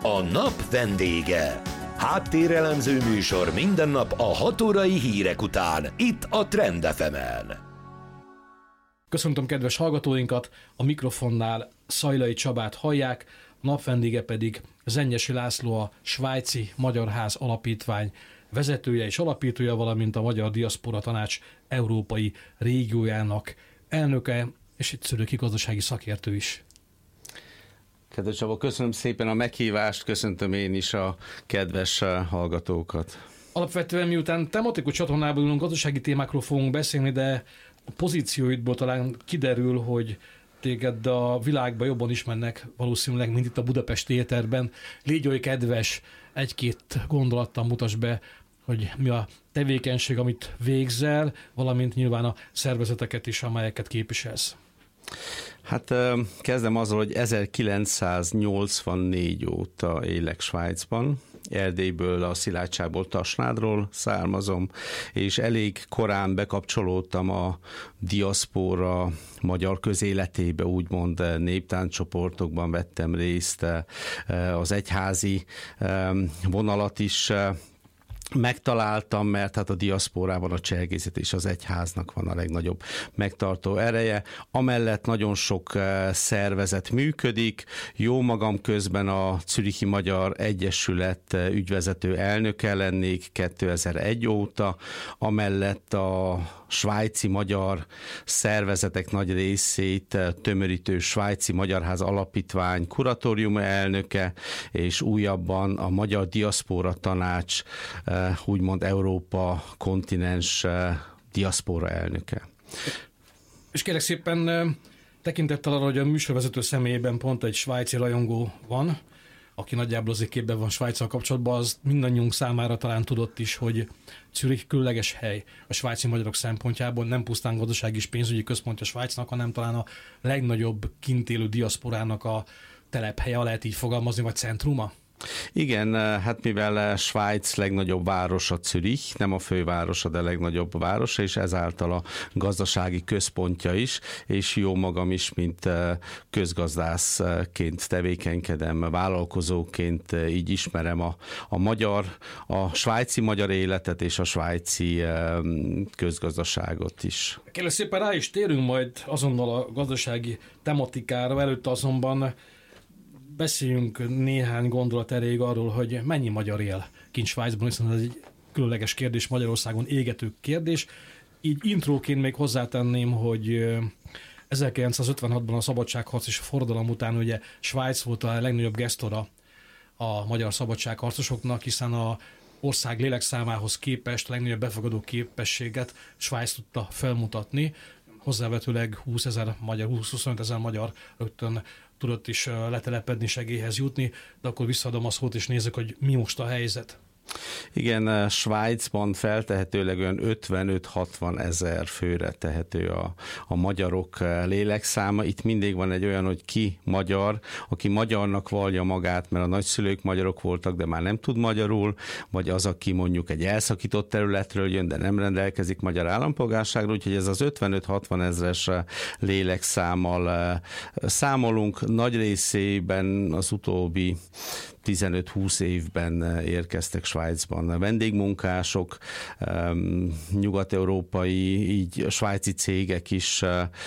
A nap vendége. Háttérelemző műsor minden nap a 6 órai hírek után, itt a Trend FM-en. Köszöntöm kedves hallgatóinkat, a mikrofonnál Szajlai Csabát hallják, nap vendége pedig Zennyesi László, a Svájci Magyar Ház Alapítvány vezetője és alapítója, valamint a Magyar Diaszpora Tanács európai régiójának elnöke, és egy szülőki gazdasági szakértő is. Kedves Csaba, köszönöm szépen a meghívást, köszöntöm én is a kedves hallgatókat. Alapvetően miután tematikus csatornában ülünk, gazdasági témákról fogunk beszélni, de a pozícióidból talán kiderül, hogy téged a világban jobban ismernek valószínűleg, mint itt a budapesti éterben. Légy oly kedves, egy-két gondolattal mutasd be, hogy mi a tevékenység, amit végzel, valamint nyilván a szervezeteket is, amelyeket képviselsz. Hát kezdem azzal, hogy 1984 óta élek Svájcban. Erdélyből, a Szilágyságból, Tasnádról származom, és elég korán bekapcsolódtam a diaszpora magyar közéletébe, úgymond néptánccsoportokban vettem részt, az egyházi vonalat is megtaláltam, mert hát a diaszporában a cserkészet és az egyháznak van a legnagyobb megtartó ereje. Amellett nagyon sok szervezet működik. Jó magam közben a Zürichi Magyar Egyesület ügyvezető elnöke lennék 2001 óta. Amellett a svájci magyar szervezetek nagy részét tömörítő Svájci Magyar Ház Alapítvány kuratórium elnöke, és újabban a Magyar Diaszpora Tanács, úgymond Európa kontinens diaszpora elnöke. És kérlek szépen tekintettel arra, hogy a műsorvezető személyében pont egy svájci rajongó van, aki nagyjából azért képben van Svájccal kapcsolatban, az mindannyiunk számára talán tudott is, hogy Zürich különleges hely a svájci magyarok szempontjából, nem pusztán gazdasági és pénzügyi központja Svájcnak, hanem talán a legnagyobb kint élő diaszporának a telephelye, lehet így fogalmazni, vagy centruma? Igen, hát mivel Svájc legnagyobb városa Zürich, nem a fővárosa, de legnagyobb városa, és ezáltal a gazdasági központja is, és jó magam is, mint közgazdászként tevékenykedem, vállalkozóként így ismerem a svájci magyar életet és a svájci közgazdaságot is. Kérlek szépen rá is térünk majd azonnal a gazdasági tematikára, előtte azonban beszéljünk néhány gondolat erejéig arról, hogy mennyi magyar él kint Svájcban, hiszen ez egy különleges kérdés, Magyarországon égető kérdés. Így intróként még hozzátenném, hogy 1956-ban a szabadságharc és a forradalom után ugye Svájc volt a legnagyobb gesztora a magyar szabadságharcosoknak, hiszen a ország lélekszámához képest a legnagyobb befogadó képességet Svájc tudta felmutatni. Hozzávetőleg 20-25 ezer magyar rögtön tudott is letelepedni, segélyhez jutni, de akkor visszaadom a szót, és nézzük, hogy mi most a helyzet. Igen, Svájcban feltehetőleg olyan 55-60 ezer főre tehető a magyarok lélekszáma. Itt mindig van egy olyan, hogy ki magyar, aki magyarnak vallja magát, mert a nagyszülők magyarok voltak, de már nem tud magyarul, vagy az, aki mondjuk egy elszakított területről jön, de nem rendelkezik magyar állampolgárságról, úgyhogy ez az 55-60 ezres lélekszámmal számolunk. Nagy részében az utóbbi 15-20 évben érkeztek Svájcban vendégmunkások, nyugat-európai, így svájci cégek is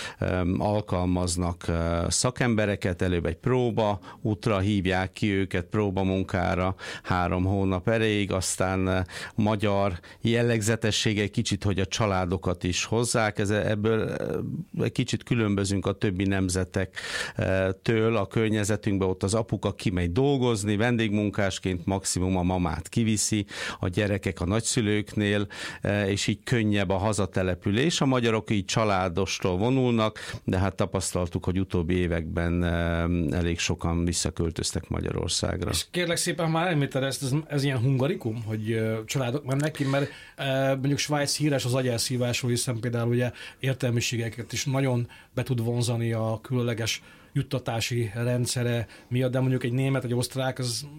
alkalmaznak szakembereket, előbb egy próba útra hívják ki őket, próbamunkára 3 hónap erejéig, aztán magyar jellegzetessége egy kicsit, hogy a családokat is hozzák, ebből egy kicsit különbözünk a többi nemzetektől, a környezetünkben ott az apuka kimegy dolgozni, vendégmunkásként maximum a mamát kiviszi, a gyerekek a nagyszülőknél, és így könnyebb a hazatelepülés. A magyarok így családostól vonulnak, de hát tapasztaltuk, hogy utóbbi években elég sokan visszaköltöztek Magyarországra. És kérlek szépen, már említed ez ilyen hungarikum, hogy családok mennek ki, mert mondjuk Svájc híres az agyelszívásról, hiszen például ugye értelmiségeket is nagyon be tud vonzani a különleges juttatási rendszere miatt, de mondjuk egy német, egy osztrák, az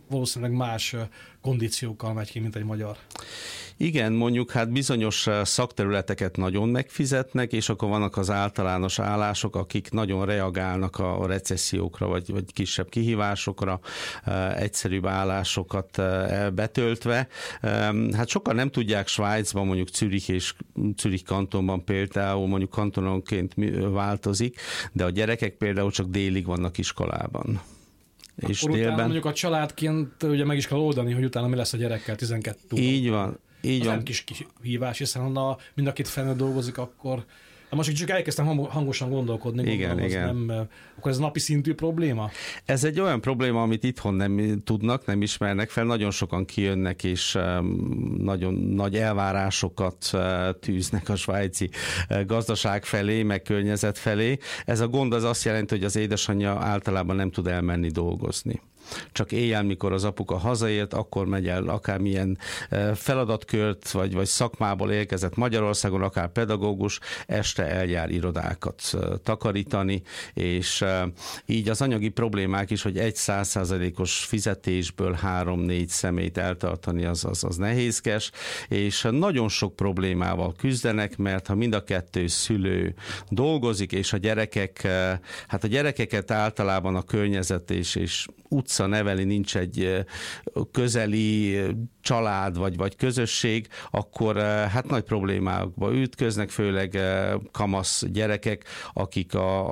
valószínűleg más kondíciókkal megy ki, mint egy magyar. Igen, mondjuk hát bizonyos szakterületeket nagyon megfizetnek, és akkor vannak az általános állások, akik nagyon reagálnak a recessziókra, vagy kisebb kihívásokra, egyszerűbb állásokat betöltve. Hát sokan nem tudják Svájcban, mondjuk Zürich és Zürich kantonban például, mondjuk kantononként változik, de a gyerekek például csak délig vannak iskolában. Akkor és utána délben... mondjuk a családként ugye meg is kell oldani, hogy utána mi lesz a gyerekkel 12 Így van. Így az van. nem kis kihívás, hiszen ha mind a két felnőtt dolgozik, akkor most csak elkezdtem hangosan gondolkodni, igen. Akkor ez napi szintű probléma? Ez egy olyan probléma, amit itthon nem tudnak, nem ismernek fel, nagyon sokan kijönnek, és nagyon nagy elvárásokat tűznek a svájci gazdaság felé, meg környezet felé. Ez a gond az azt jelenti, hogy az édesanyja általában nem tud elmenni dolgozni. Csak éjjel, mikor az apuka hazaért, akkor megy el akármilyen feladatkört, vagy szakmából érkezett Magyarországon, akár pedagógus, este eljár irodákat takarítani, és így az anyagi problémák is, hogy egy 100%-os fizetésből 3-4 személyt eltartani, az nehézkes, és nagyon sok problémával küzdenek, mert ha mind a kettő szülő dolgozik, és a gyerekeket általában a környezet és utca neveli, nincs egy közeli család vagy közösség, akkor hát nagy problémákba ütköznek, főleg kamasz gyerekek, akik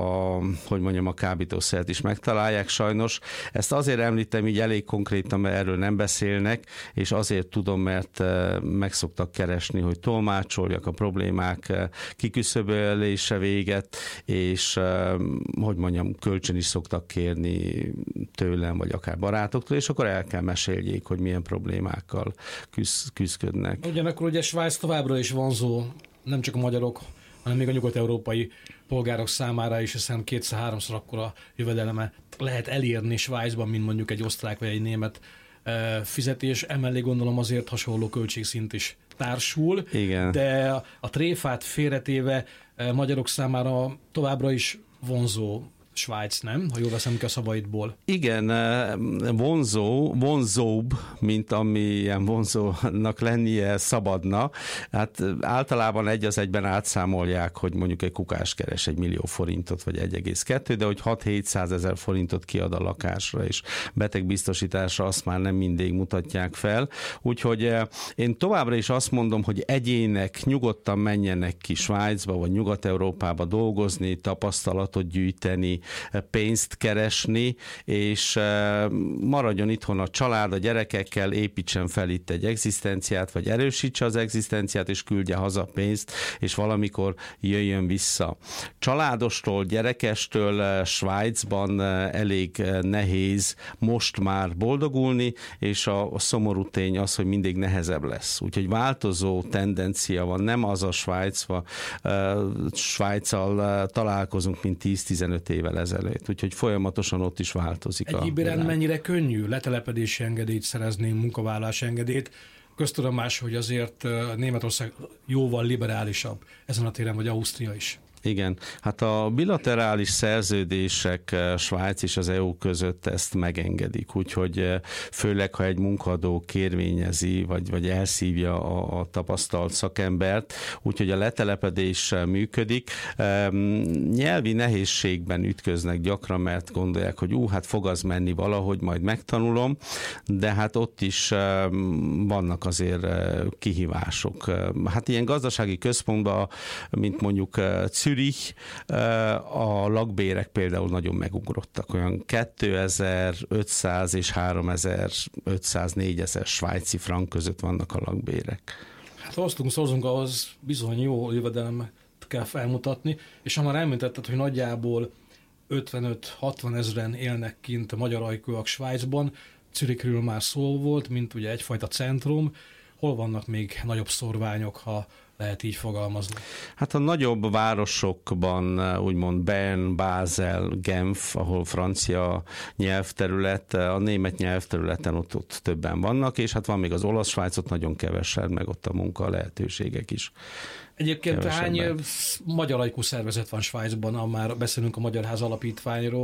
a kábítószert is megtalálják sajnos. Ezt azért említem így elég konkrétan, mert erről nem beszélnek, és azért tudom, mert meg szoktak keresni, hogy tolmácsoljak a problémák kiküszöbölése véget, és kölcsön is szoktak kérni tőlem, vagy akár barátoktól, és akkor el kell meséljék, hogy milyen problémákkal küzdködnek. Ugyanakkor ugye Svájc továbbra is vonzó, nem csak a magyarok, hanem még a nyugat-európai polgárok számára is, hiszen 2-3-szor akkora jövedelme lehet elérni Svájcban, mint mondjuk egy osztrák vagy egy német fizetés. Emellé gondolom azért hasonló költségszint is társul, igen. De a tréfát félretéve magyarok számára továbbra is vonzó Svájc, nem? Ha jól veszem ki a szavaidból. Igen, vonzóbb, mint amilyen vonzónak lennie szabadna. Hát általában egy az egyben átszámolják, hogy mondjuk egy kukás keres 1 millió forintot, vagy 1,2, de hogy 600-700 ezer forintot kiad a lakásra, és betegbiztosításra azt már nem mindig mutatják fel. Úgyhogy én továbbra is azt mondom, hogy egyének nyugodtan menjenek ki Svájcba, vagy Nyugat-Európába dolgozni, tapasztalatot gyűjteni, pénzt keresni, és maradjon itthon a család, a gyerekekkel, építsen fel itt egy egzisztenciát, vagy erősítse az egzisztenciát, és küldje haza pénzt, és valamikor jöjjön vissza. Családostól, gyerekestől Svájcban elég nehéz most már boldogulni, és a szomorú tény az, hogy mindig nehezebb lesz. Úgyhogy változó tendencia van, nem az a Svájccal találkozunk, mint 10-15 évvel ezelőtt. Úgyhogy folyamatosan ott is változik. Egy IBRN mennyire könnyű letelepedési engedélyt szerezni, munkavállalási engedélyt? Köztudomás, hogy azért Németország jóval liberálisabb ezen a téren, vagy Ausztria is. Igen, hát a bilaterális szerződések Svájc és az EU között ezt megengedik, úgyhogy főleg, ha egy munkadó kérvényezi, vagy elszívja a tapasztalt szakembert, úgyhogy a letelepedés működik. Nyelvi nehézségben ütköznek gyakran, mert gondolják, hogy hát fog az menni valahogy, majd megtanulom, de hát ott is vannak azért kihívások. Hát ilyen gazdasági központban, mint mondjuk Zürich, a lakbérek például nagyon megugrottak. Olyan 2500 és 3500-4000 svájci frank között vannak a lakbérek. Hát szorozunk, ahhoz bizony jó jövedelemet kell felmutatni, és ha már említetted, hogy nagyjából 55-60 ezeren élnek kint a magyar ajkúak Svájcban, Zürichről már szó volt, mint ugye egyfajta centrum. Hol vannak még nagyobb szorványok, ha lehet így fogalmazni? Hát a nagyobb városokban, úgymond Bern, Basel, Genf, ahol francia nyelvterület, a német nyelvterületen ott többen vannak, és hát van még az olasz Svájcot nagyon kevesebb, meg ott a munka lehetőségek is. Egyébként hány magyar ajkú szervezet van Svájcban, már beszélünk a Magyar Ház Alapítványról,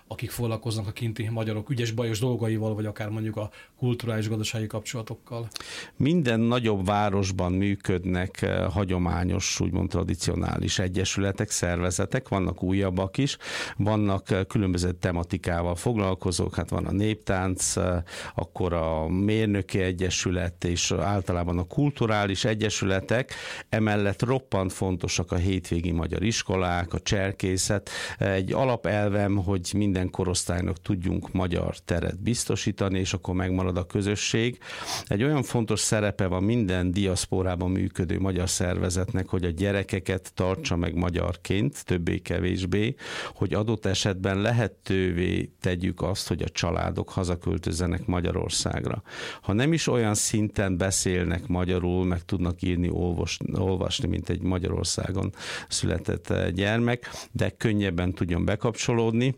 akik foglalkoznak a kinti magyarok ügyes-bajos dolgaival, vagy akár mondjuk a kulturális gazdasági kapcsolatokkal? Minden nagyobb városban működnek hagyományos, úgymond tradicionális egyesületek, szervezetek, vannak újabbak is, vannak különböző tematikával foglalkozók, hát van a néptánc, akkor a mérnöki egyesület, és általában a kulturális egyesületek, emellett roppant fontosak a hétvégi magyar iskolák, a cserkészet. Egy alapelvem, hogy minden korosztálynak tudjunk magyar teret biztosítani, és akkor megmarad a közösség. Egy olyan fontos szerepe van minden diaszporában működő magyar szervezetnek, hogy a gyerekeket tartsa meg magyarként, többé-kevésbé, hogy adott esetben lehetővé tegyük azt, hogy a családok hazaköltözzenek Magyarországra. Ha nem is olyan szinten beszélnek magyarul, meg tudnak írni, olvasni, mint egy Magyarországon született gyermek, de könnyebben tudjon bekapcsolódni,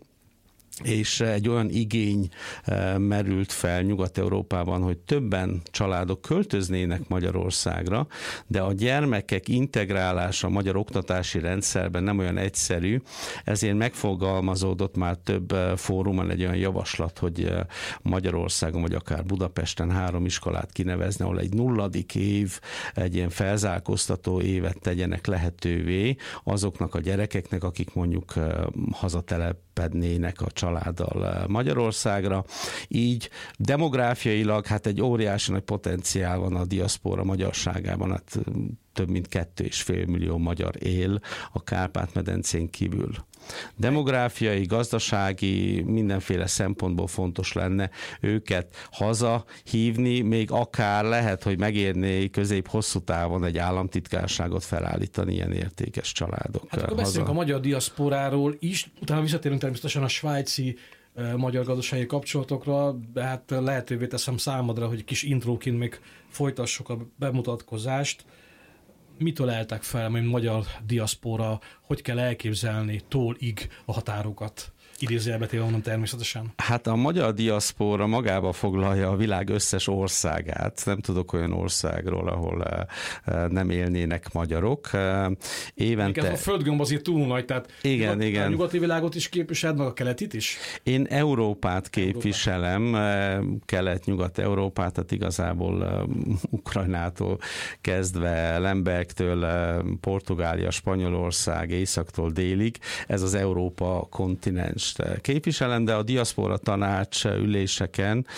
és egy olyan igény merült fel Nyugat-Európában, hogy többen családok költöznének Magyarországra, de a gyermekek integrálása a magyar oktatási rendszerben nem olyan egyszerű, ezért megfogalmazódott már több fórumon egy olyan javaslat, hogy Magyarországon, vagy akár Budapesten 3 iskolát kinevezni, ahol egy 0. év, egy ilyen felzárkóztató évet tegyenek lehetővé azoknak a gyerekeknek, akik mondjuk hazatelepednének a családdal Magyarországra. Így demográfiailag hát egy óriási nagy potenciál van a diaszpora magyarságában, hát több mint 2,5 millió magyar él a Kárpát-medencén kívül. Demográfiai, gazdasági, mindenféle szempontból fontos lenne őket haza hívni, még akár lehet, hogy megérné közép-hosszú távon egy államtitkárságot felállítani ilyen értékes családok. Hát akkor beszélünk a magyar diaszporáról is, utána visszatérünk természetesen a svájci magyar gazdasági kapcsolatokra, de hát lehetővé teszem számodra, hogy kis intróként még folytassuk a bemutatkozást. Mitől eltek fel, mint magyar diaszpora, hogy kell elképzelni tól-ig a határokat? Idézőjelbe téve mondom természetesen. Hát a magyar diaszpora magába foglalja a világ összes országát. Nem tudok olyan országról, ahol nem élnének magyarok. Évente... A földgömb azért túl nagy, tehát igen. A nyugati világot is képviseled, meg a keletit is? Én Európát képviselem, Kelet-Nyugat-Európát, tehát igazából Ukrajnától kezdve Lembergtől, Portugália, Spanyolország, északtól délig. Ez az Európa kontinens képviselem, de a diaszpora tanács üléseken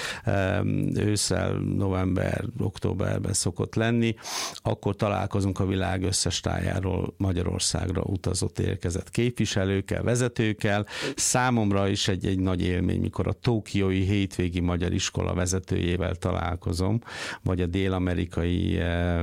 ősszel, november, októberben szokott lenni, akkor találkozunk a világ összes tájáról Magyarországra utazott, érkezett képviselőkkel, vezetőkkel. Számomra is egy nagy élmény, mikor a tokiói hétvégi magyar iskola vezetőjével találkozom, vagy a dél-amerikai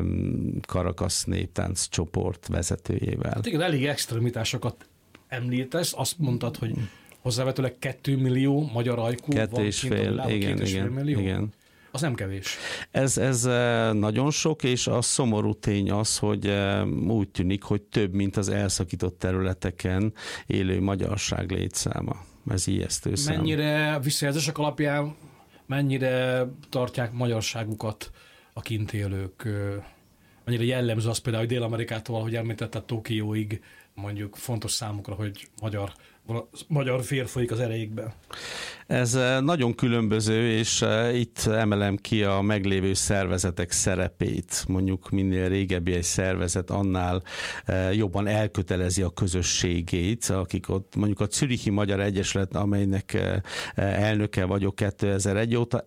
Caracas néptánc csoport vezetőjével. Hát igen, elég extremitásokat említesz, azt mondtad, hogy hozzávetőleg 2 millió magyar ajkú van kint a világon, igen. Az nem kevés. Ez nagyon sok, és a szomorú tény az, hogy úgy tűnik, hogy több, mint az elszakított területeken élő magyarság létszáma. Ez ijesztő szám. Mennyire visszajelzések alapján, mennyire tartják magyarságukat a kint élők? Mennyire jellemző az például, hogy Dél-Amerikától, ahogy említetted, Tokióig mondjuk fontos számukra, hogy magyar fér folyik az erejékben? Ez nagyon különböző, és itt emelem ki a meglévő szervezetek szerepét. Mondjuk minél régebbi egy szervezet, annál jobban elkötelezi a közösségét, akik ott, mondjuk a Zürichi Magyar Egyesület, amelynek elnöke vagyok 2001 óta,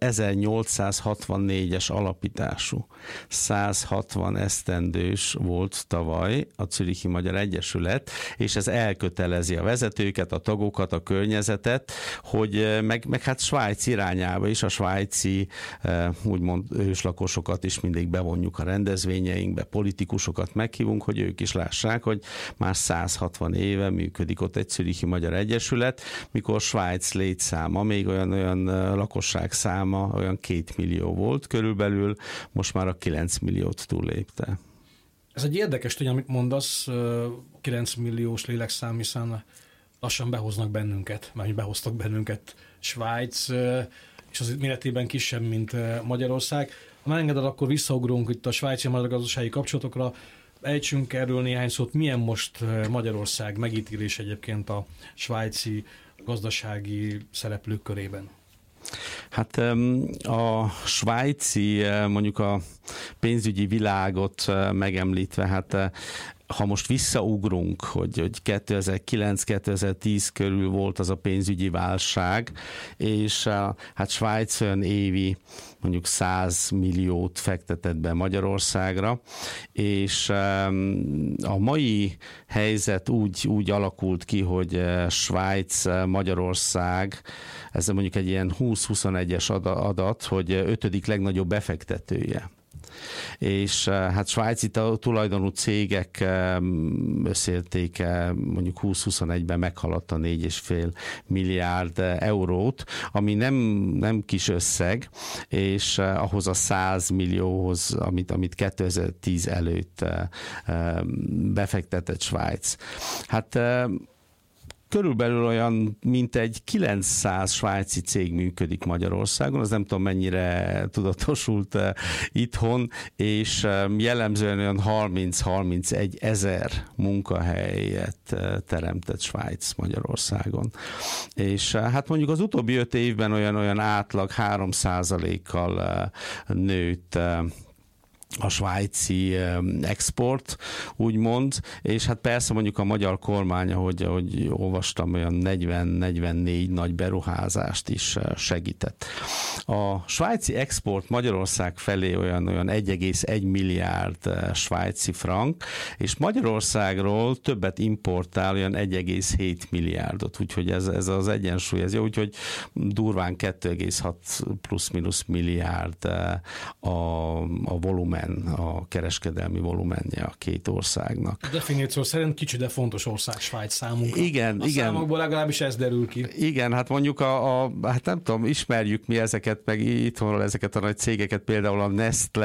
1864-es alapítású. 160 esztendős volt tavaly a Zürichi Magyar Egyesület, és ez elkötelezi a vezetőket, a tagokat, a környezetet, hogy meg hát Svájc irányába is, a svájci úgymond őslakosokat is mindig bevonjuk a rendezvényeinkbe, politikusokat meghívunk, hogy ők is lássák, hogy már 160 éve működik ott egy Zürichi Magyar Egyesület, mikor Svájc létszáma, még olyan lakosság száma, olyan 2 millió volt körülbelül, most már a 9 milliót túllépte. Ez egy érdekes tény, amit mondasz, 9 milliós lélekszám, hiszen lassan behoznak bennünket, mert behoztak bennünket Svájc, és az méretében kisebb, mint Magyarország. Ha megengeded, akkor visszaugrunk itt a svájci magyar gazdasági kapcsolatokra. Ejtsünk erről néhány szót. Milyen most Magyarország megítélés egyébként a svájci gazdasági szereplők körében? Hát a svájci, mondjuk a pénzügyi világot megemlítve, hát ha most visszaugrunk, hogy 2009-2010 körül volt az a pénzügyi válság, és hát Svájc olyan évi mondjuk 100 milliót fektetett be Magyarországra, és a mai helyzet úgy alakult ki, hogy Svájc, Magyarország, ez mondjuk egy ilyen 20-21-es adat, hogy 5. legnagyobb befektetője. És hát svájci tulajdonú cégek összértéke mondjuk 2021-ben meghaladta 4,5 milliárd eurót, ami nem kis összeg, és ahhoz a 100 millióhoz, amit 2010 előtt befektetett Svájc. Hát körülbelül olyan mintegy 900 svájci cég működik Magyarországon, az nem tudom mennyire tudatosult itthon, és jellemzően olyan 30-31 ezer munkahelyet teremtett Svájc Magyarországon. És hát mondjuk az utóbbi 5 évben olyan átlag 3%-kal nőtt a svájci export, úgymond, és hát persze mondjuk a magyar kormány, ahogy olvastam, olyan 40-44 nagy beruházást is segített. A svájci export Magyarország felé olyan 1,1 milliárd svájci frank, és Magyarországról többet importál, olyan 1,7 milliárdot, úgyhogy ez az egyensúly, ez jó, úgyhogy durván 2,6 plusz-minusz milliárd a volumen, a kereskedelmi volumenje a két országnak. A definíció szerint kicsi, de fontos ország Svájc számunkra. Igen. Számokból legalábbis ez derül ki. Igen, hát mondjuk hát nem tudom, ismerjük mi ezeket, meg itthonról ezeket a nagy cégeket, például a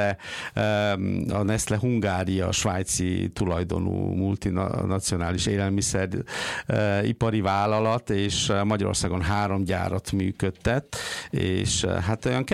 Nestlé Hungária, svájci tulajdonú multinacionális élelmiszeripari vállalat, és Magyarországon 3 gyárat működtet, és hát olyan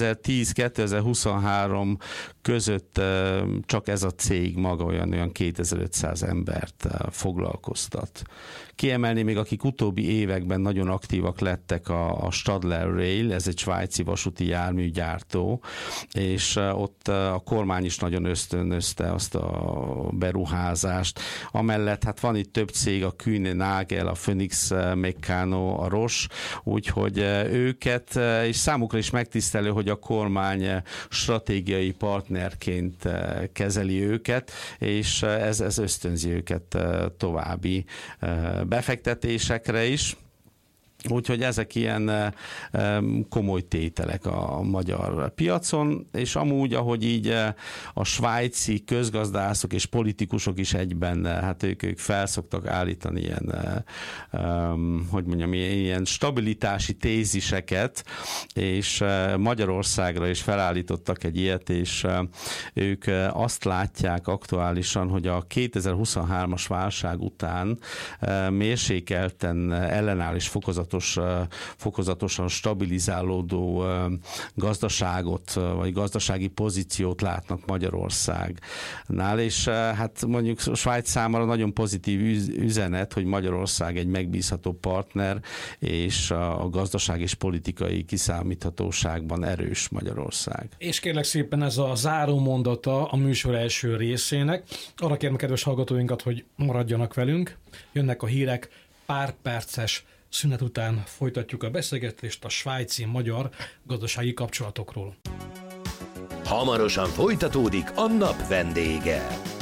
2010-2023 között csak ez a cég maga olyan 2500 embert foglalkoztat. Kiemelni még, akik utóbbi években nagyon aktívak lettek, a Stadler Rail, ez egy svájci vasúti járműgyártó, és ott a kormány is nagyon ösztönözte azt a beruházást. Amellett hát van itt több cég, a Kühne Nagel, a Phoenix Meccano, a Roche, úgyhogy őket, és számukra is megtisztelő, hogy a kormány stratégiai partnerként kezeli őket, és ez ösztönzi őket további befektetésekre is. Úgyhogy ezek ilyen komoly tételek a magyar piacon, és amúgy, ahogy így a svájci közgazdászok és politikusok is egyben, hát ők felszoktak állítani ilyen stabilitási téziseket, és Magyarországra is felállítottak egy ilyet, és ők azt látják aktuálisan, hogy a 2023-as válság után mérsékelten ellenáll és fokozatosan stabilizálódó gazdaságot, vagy gazdasági pozíciót látnak Magyarországnál, és hát mondjuk Svájc számára nagyon pozitív üzenet, hogy Magyarország egy megbízható partner, és a gazdaság és politikai kiszámíthatóságban erős Magyarország. És kérlek szépen ez a záró mondata a műsor első részének. Arra kérem kedves hallgatóinkat, hogy maradjanak velünk. Jönnek a hírek, pár perces szünet után folytatjuk a beszélgetést a svájci-magyar gazdasági kapcsolatokról. Hamarosan folytatódik a nap vendége.